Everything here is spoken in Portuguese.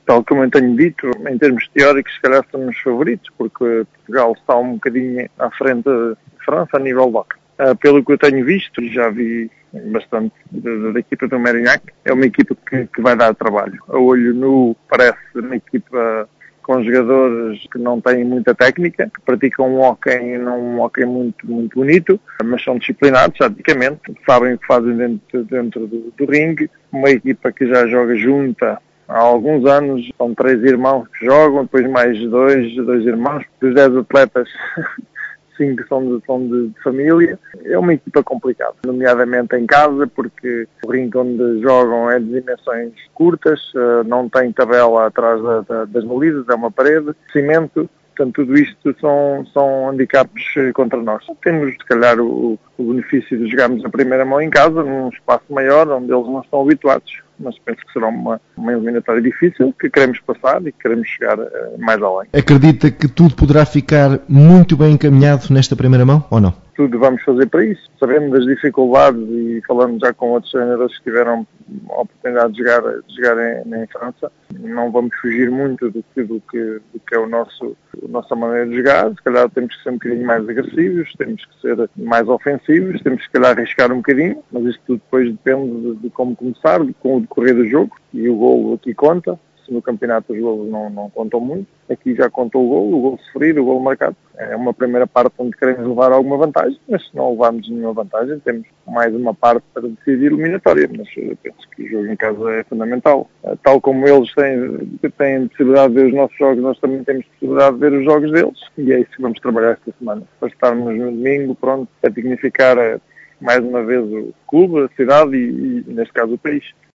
Tal como eu tenho dito, em termos teóricos, se calhar somos favoritos, porque Portugal está um bocadinho à frente da França a nível de hockey. Pelo que eu tenho visto, já vi bastante da equipa do Mérignac, é uma equipa que vai dar trabalho. A olho nu parece uma equipa com jogadores que não têm muita técnica, que praticam um hóquei muito, muito bonito, mas são disciplinados, taticamente, sabem o que fazem dentro do ringue. Uma equipa que já joga junta há alguns anos, são 3 irmãos que jogam, depois mais dois irmãos, dos 10 atletas, 5 são de família. É uma equipa complicada, nomeadamente em casa, porque o ringue onde jogam é de dimensões curtas, não tem tabela atrás das balizas, é uma parede, cimento. Portanto, tudo isto são handicaps contra nós. Temos, se calhar, o benefício de jogarmos a primeira mão em casa, num espaço maior, onde eles não estão habituados. Mas penso que será uma eliminatória difícil, que queremos passar e que queremos chegar mais além. Acredita que tudo poderá ficar muito bem encaminhado nesta primeira mão, ou não? Tudo vamos fazer para isso. Sabemos das dificuldades e falando já com outros treinadores que tiveram a oportunidade de jogar em França, não vamos fugir muito do que é a nossa maneira de jogar. Se calhar temos que ser um bocadinho mais agressivos, temos que ser mais ofensivos, temos que se calhar arriscar um bocadinho, mas isso tudo depois depende de como começar, com o decorrer do jogo, e o golo aqui conta. Se no campeonato os golos não contam muito, aqui já contou o golo sofrido, o golo marcado. É uma primeira parte onde queremos levar alguma vantagem, mas se não levarmos nenhuma vantagem, temos mais uma parte para decidir eliminatória. Mas eu penso que o jogo em casa é fundamental. Tal como eles têm possibilidade de ver os nossos jogos, nós também temos possibilidade de ver os jogos deles. E é isso que vamos trabalhar esta semana. Para estarmos no domingo, pronto, a dignificar mais uma vez o clube, a cidade e neste caso, o país.